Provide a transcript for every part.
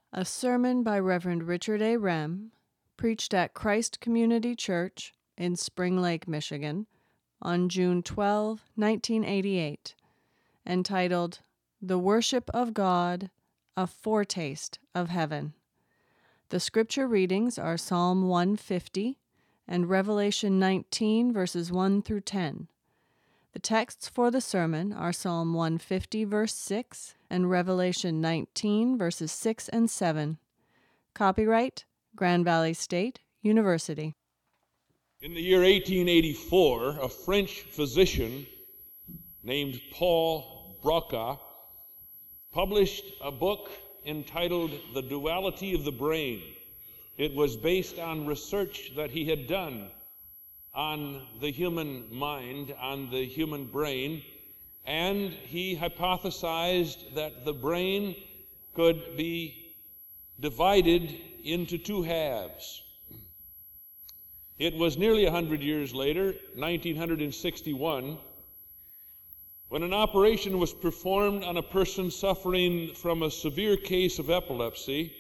A sermon by Reverend Richard A. Rem, preached at Christ Community Church in Spring Lake, Michigan, on June 12, 1988, entitled The Worship of God, a Foretaste of Heaven. The scripture readings are Psalm 150 and Revelation 19, verses 1 through 10. The texts for the sermon are Psalm 150, verse 6, and Revelation 19, verses 6 and 7. Copyright, Grand Valley State University. In the year 1884, a French physician named Paul Broca published a book entitled The Duality of the Brain. It was based on research that he had done on the human mind, on the human brain, and he hypothesized that the brain could be divided into two halves. It was nearly 100 years later, 1961, when an operation was performed on a person suffering from a severe case of epilepsy,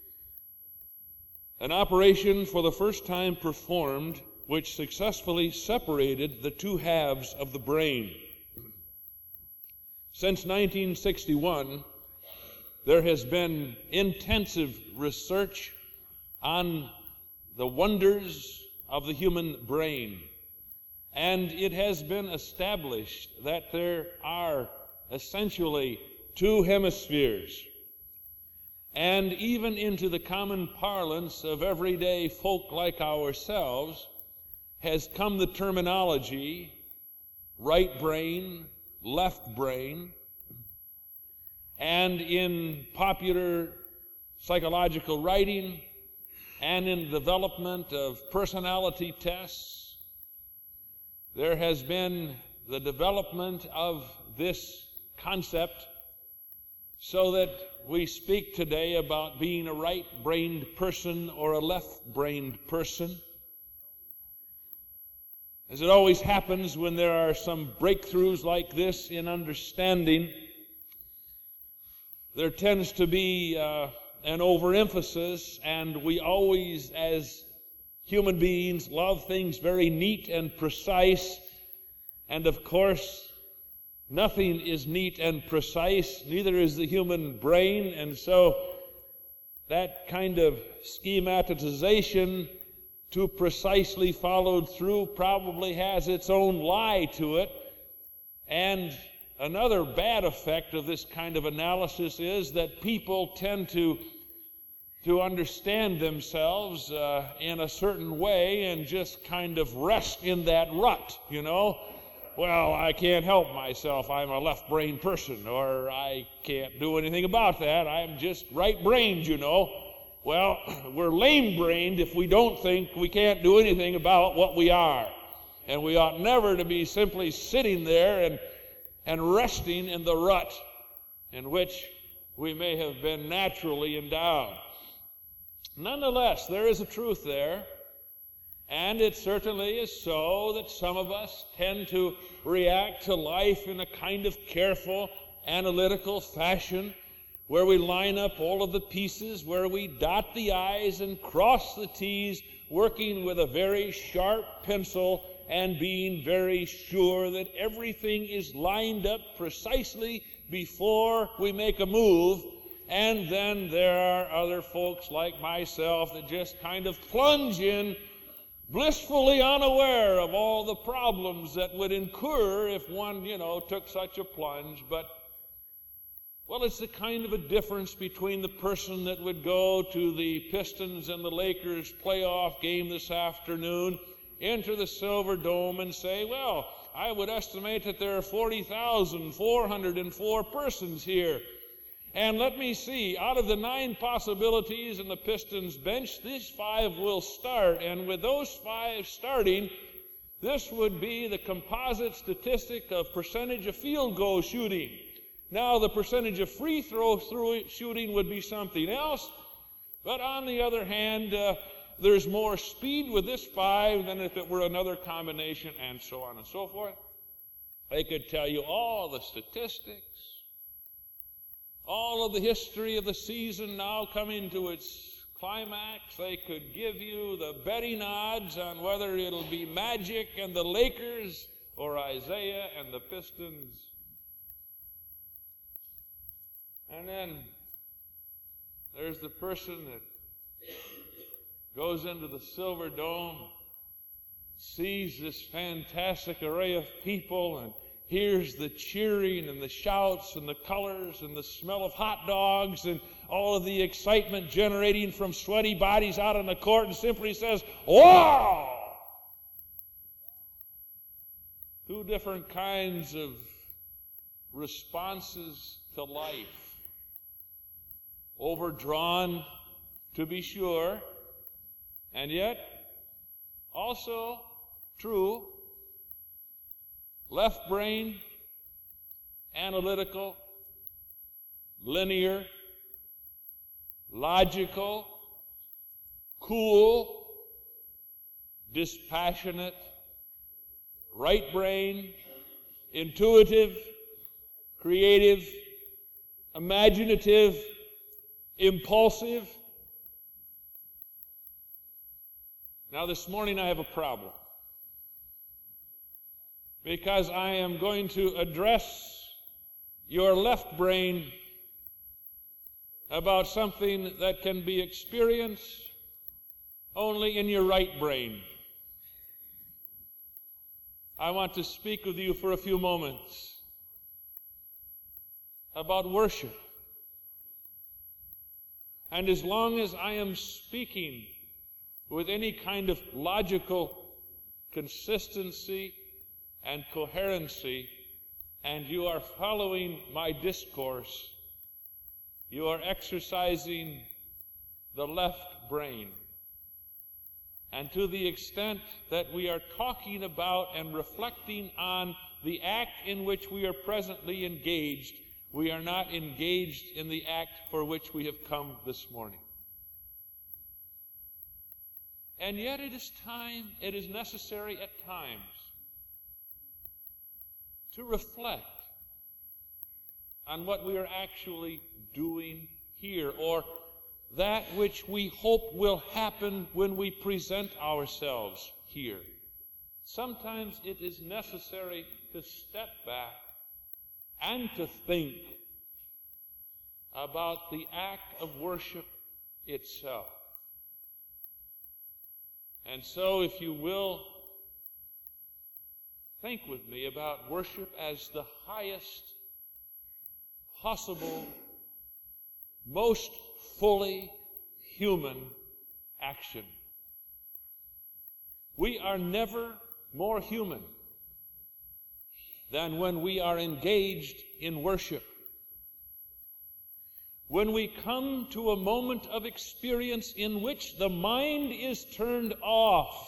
an operation for the first time performed which successfully separated the two halves of the brain. Since 1961, there has been intensive research on the wonders of the human brain, and it has been established that there are essentially two hemispheres. And even into the common parlance of everyday folk like ourselves has come the terminology right brain, left brain, and in popular psychological writing and in the development of personality tests, there has been the development of this concept so that we speak today about being a right-brained person or a left-brained person. As it always happens when there are some breakthroughs like this in understanding, there tends to be an overemphasis, and we always, as human beings, love things very neat and precise, and of course, nothing is neat and precise, neither is the human brain, and so that kind of schematization, too precisely followed through, probably has its own lie to it. And another bad effect of this kind of analysis is that people tend to understand themselves in a certain way and just kind of rest in that rut, you know. Well, I can't help myself. I'm a left-brained person, or I can't do anything about that. I'm just right-brained, you know. Well, we're lame-brained if we don't think we can't do anything about what we are. And we ought never to be simply sitting there and resting in the rut in which we may have been naturally endowed. Nonetheless, there is a truth there, and it certainly is so that some of us tend to react to life in a kind of careful, analytical fashion, where we line up all of the pieces, where we dot the I's and cross the T's, working with a very sharp pencil and being very sure that everything is lined up precisely before we make a move. And then there are other folks like myself that just kind of plunge in, blissfully unaware of all the problems that would incur if one, took such a plunge. But well, it's the kind of a difference between the person that would go to the Pistons and the Lakers playoff game this afternoon, enter the Silver Dome and say, well, I would estimate that there are 40,404 persons here. And let me see, out of the 9 possibilities in the Pistons bench, these 5 will start. And with those 5 starting, this would be the composite statistic of percentage of field goal shooting. Now, the percentage of free throw shooting would be something else, but on the other hand, there's more speed with this 5 than if it were another combination, and so on and so forth. They could tell you all the statistics, all of the history of the season now coming to its climax. They could give you the betting odds on whether it'll be Magic and the Lakers or Isaiah and the Pistons. And then there's the person that goes into the Silver Dome, sees this fantastic array of people, and hears the cheering and the shouts and the colors and the smell of hot dogs and all of the excitement generating from sweaty bodies out on the court, and simply says, "Wow!" Two different kinds of responses to life. Overdrawn, to be sure, and yet also true. Left brain, analytical, linear, logical, cool, dispassionate. Right brain, intuitive, creative, imaginative, impulsive. Now this morning I have a problem, because I am going to address your left brain about something that can be experienced only in your right brain. I want to speak with you for a few moments about worship. And as long as I am speaking with any kind of logical consistency and coherency, and you are following my discourse, you are exercising the left brain. And to the extent that we are talking about and reflecting on the act in which we are presently engaged, we are not engaged in the act for which we have come this morning. And yet it is necessary at times to reflect on what we are actually doing here, or that which we hope will happen when we present ourselves here. Sometimes it is necessary to step back and to think about the act of worship itself. And so, if you will, think with me about worship as the highest possible, most fully human action. We are never more human than when we are engaged in worship. When we come to a moment of experience in which the mind is turned off,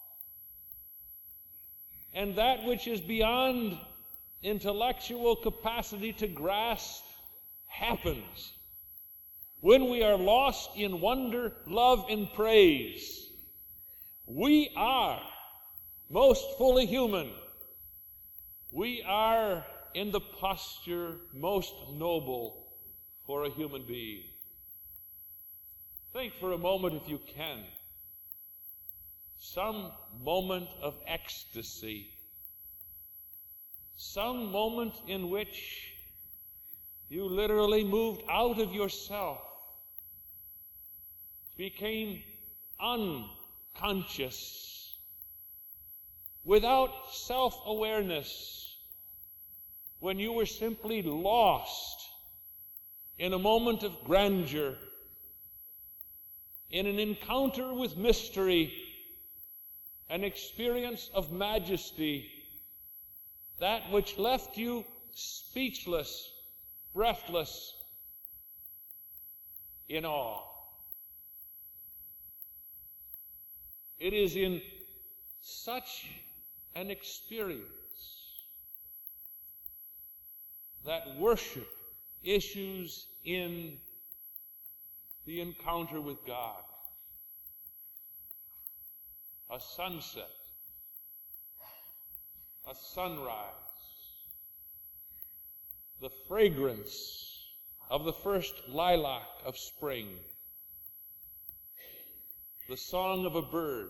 and that which is beyond intellectual capacity to grasp happens, when we are lost in wonder, love, and praise, we are most fully human. We are in the posture most noble for a human being. Think for a moment, if you can, some moment of ecstasy, some moment in which you literally moved out of yourself, became unconscious, without self-awareness, when you were simply lost in a moment of grandeur, in an encounter with mystery, an experience of majesty, that which left you speechless, breathless, in awe. It is in such an experience that worship issues in the encounter with God. A sunset, a sunrise, the fragrance of the first lilac of spring, the song of a bird,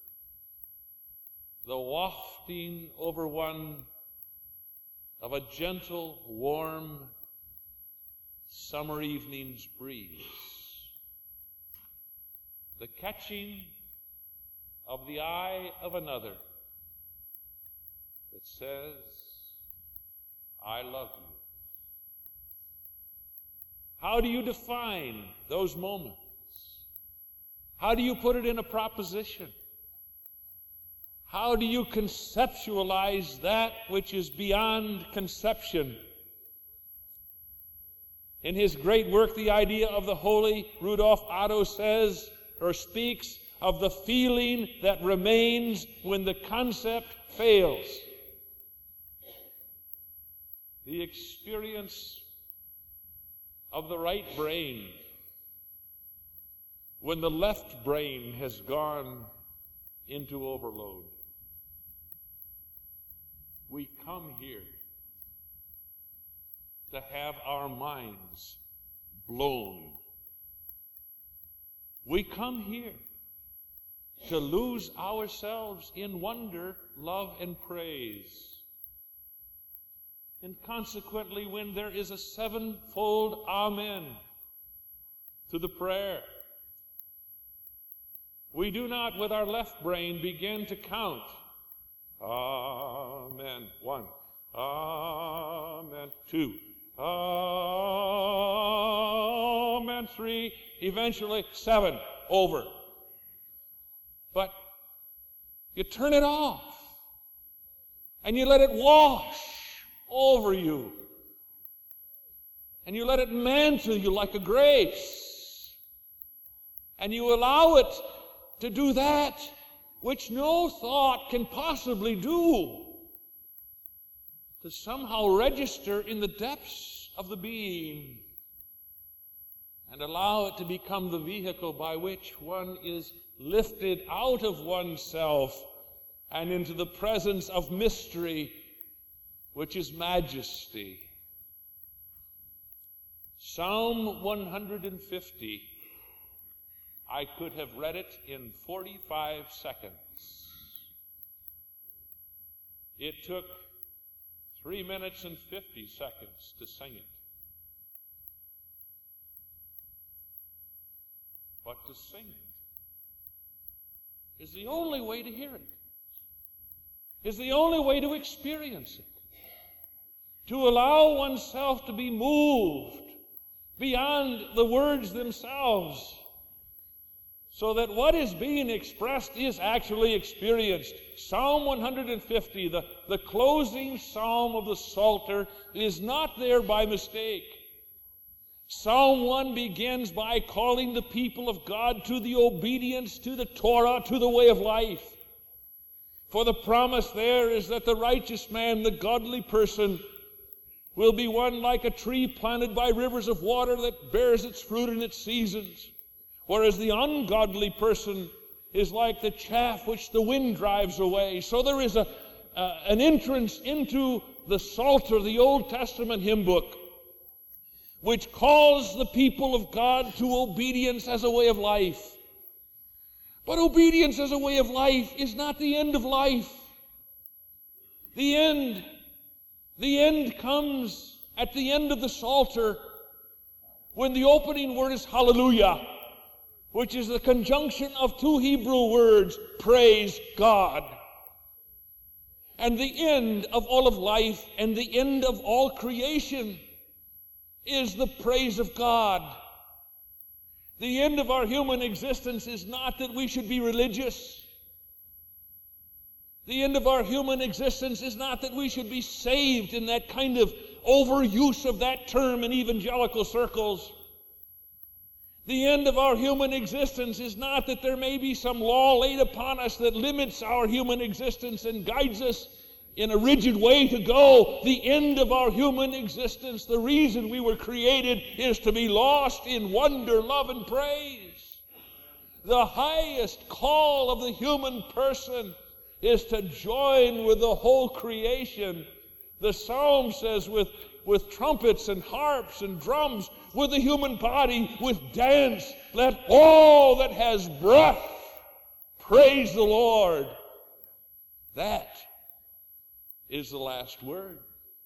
the wafting over one of a gentle, warm summer evening's breeze, the catching of the eye of another that says, I love you. How do you define those moments? How do you put it in a proposition? How do you conceptualize that which is beyond conception? In his great work, The Idea of the Holy, Rudolf Otto says, or speaks of the feeling that remains when the concept fails. The experience of the right brain when the left brain has gone into overload. We come here to have our minds blown. We come here to lose ourselves in wonder, love, and praise. And consequently, when there is a sevenfold amen to the prayer, we do not with our left brain begin to count. Amen. 1. Amen. 2. Amen. 3. Eventually 7. Over. But you turn it off and you let it wash over you. And you let it mantle you like a grace. And you allow it to do that which no thought can possibly do, to somehow register in the depths of the being and allow it to become the vehicle by which one is lifted out of oneself and into the presence of mystery, which is majesty. Psalm 150. I could have read it in 45 seconds. It took 3 minutes and 50 seconds to sing it. But to sing it is the only way to hear it, is the only way to experience it, to allow oneself to be moved beyond the words themselves, so that what is being expressed is actually experienced. Psalm 150, the closing psalm of the Psalter, is not there by mistake. Psalm 1 begins by calling the people of God to the obedience to the Torah, to the way of life. For the promise there is that the righteous man, the godly person, will be one like a tree planted by rivers of water that bears its fruit in its seasons. Whereas the ungodly person is like the chaff which the wind drives away. So there is an entrance into the Psalter, the Old Testament hymn book, which calls the people of God to obedience as a way of life. But obedience as a way of life is not the end of life. The end comes at the end of the Psalter when the opening word is hallelujah, which is the conjunction of two Hebrew words, praise God. And the end of all of life and the end of all creation is the praise of God. The end of our human existence is not that we should be religious. The end of our human existence is not that we should be saved in that kind of overuse of that term in evangelical circles. The end of our human existence is not that there may be some law laid upon us that limits our human existence and guides us in a rigid way to go. The end of our human existence, the reason we were created, is to be lost in wonder, love, and praise. The highest call of the human person is to join with the whole creation. The Psalm says, with with trumpets and harps and drums, with the human body, with dance. Let all that has breath praise the Lord. That is the last word.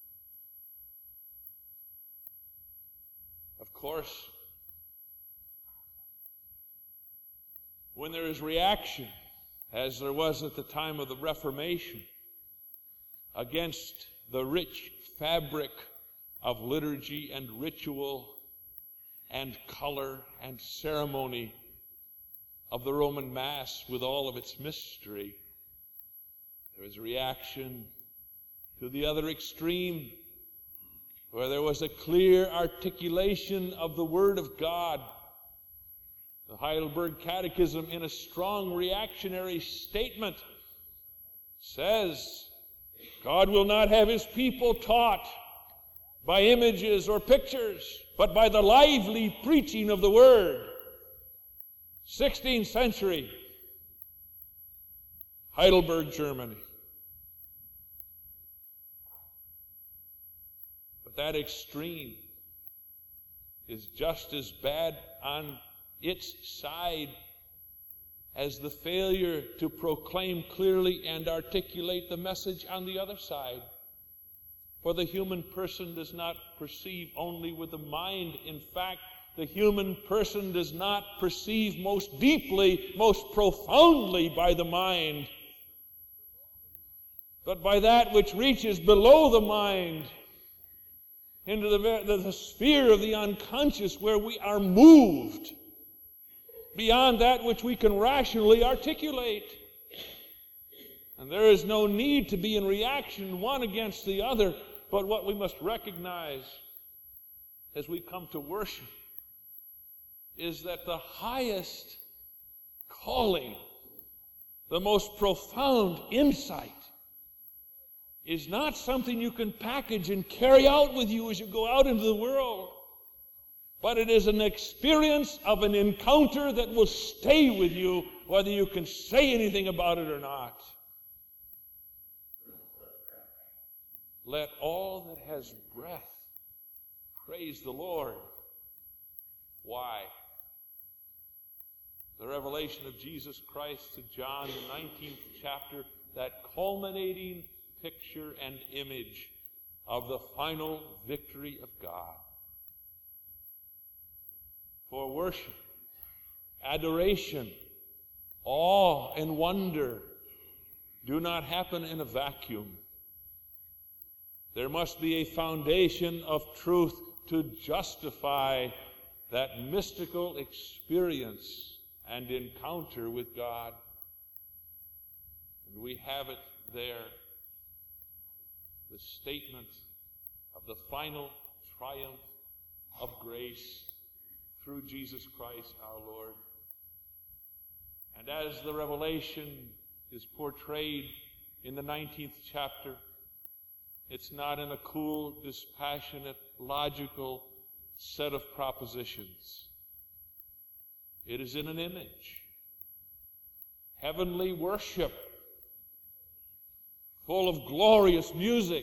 Of course, when there is reaction, as there was at the time of the Reformation, against the rich fabric of liturgy and ritual and color and ceremony of the Roman Mass with all of its mystery, there was a reaction to the other extreme, where there was a clear articulation of the Word of God. The Heidelberg Catechism, in a strong reactionary statement, says, God will not have his people taught by images or pictures, but by the lively preaching of the Word. 16th century, Heidelberg, Germany. But that extreme is just as bad on its side as the failure to proclaim clearly and articulate the message on the other side. For the human person does not perceive only with the mind. In fact, the human person does not perceive most deeply, most profoundly by the mind, but by that which reaches below the mind, into the sphere of the unconscious, where we are moved beyond that which we can rationally articulate. And there is no need to be in reaction one against the other, but what we must recognize as we come to worship is that the highest calling, the most profound insight, is not something you can package and carry out with you as you go out into the world, but it is an experience of an encounter that will stay with you, whether you can say anything about it or not. Let all that has breath praise the Lord. Why? The revelation of Jesus Christ to John, the 19th chapter, that culminating picture and image of the final victory of God. For worship, adoration, awe, and wonder do not happen in a vacuum. There must be a foundation of truth to justify that mystical experience and encounter with God. And we have it there, the statement of the final triumph of grace through Jesus Christ our Lord. And as the revelation is portrayed in the 19th chapter, it's not in a cool, dispassionate, logical set of propositions. It is in an image. Heavenly worship, full of glorious music,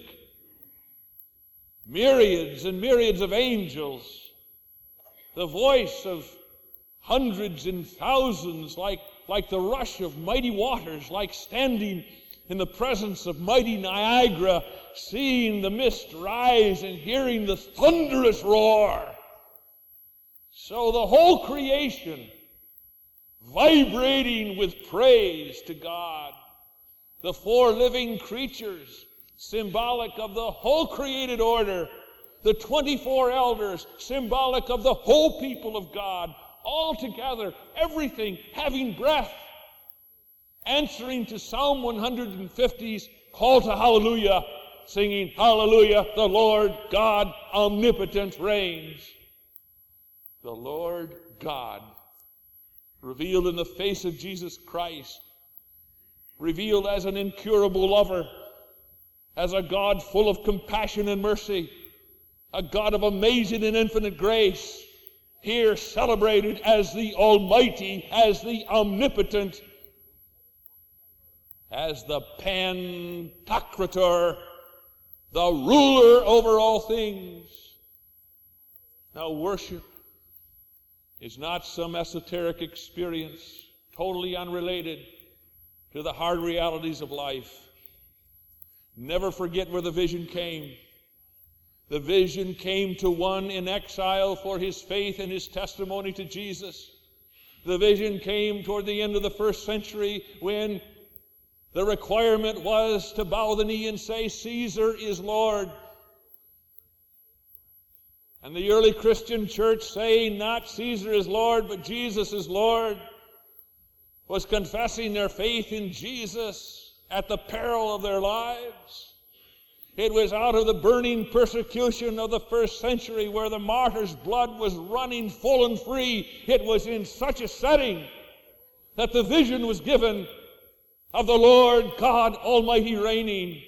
myriads and myriads of angels, the voice of hundreds and thousands, like the rush of mighty waters, like standing in the presence of mighty Niagara, seeing the mist rise and hearing the thunderous roar. So the whole creation vibrating with praise to God. The four living creatures, symbolic of the whole created order. The 24 elders, symbolic of the whole people of God. All together, everything having breath, answering to Psalm 150's call to hallelujah, singing, hallelujah, the Lord God omnipotent reigns. The Lord God, revealed in the face of Jesus Christ, revealed as an incurable lover, as a God full of compassion and mercy, a God of amazing and infinite grace, here celebrated as the Almighty, as the Omnipotent, as the Pantocrator, the ruler over all things. Now, worship is not some esoteric experience totally unrelated to the hard realities of life. Never forget where the vision came. The vision came to one in exile for his faith and his testimony to Jesus. The vision came toward the end of the first century when the requirement was to bow the knee and say, Caesar is Lord. And the early Christian church, saying not Caesar is Lord, but Jesus is Lord, was confessing their faith in Jesus at the peril of their lives. It was out of the burning persecution of the first century where the martyr's blood was running full and free. It was in such a setting that the vision was given of the Lord God Almighty reigning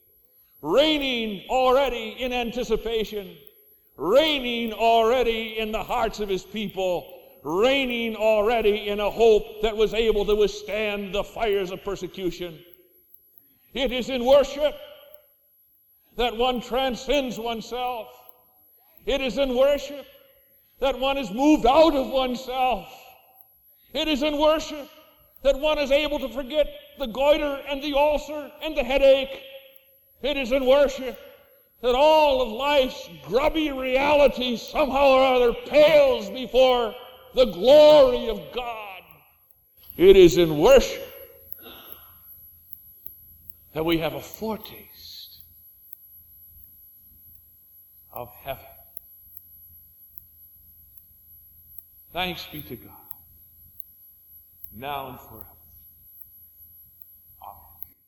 already in anticipation, reigning already in the hearts of his people, reigning already in a hope that was able to withstand the fires of persecution. It is in worship that one transcends oneself. It is in worship that one is moved out of oneself. It is in worship that one is able to forget the goiter and the ulcer and the headache. It is in worship that all of life's grubby reality somehow or other pales before the glory of God. It is in worship that we have a foretaste of heaven. Thanks be to God, now and forever.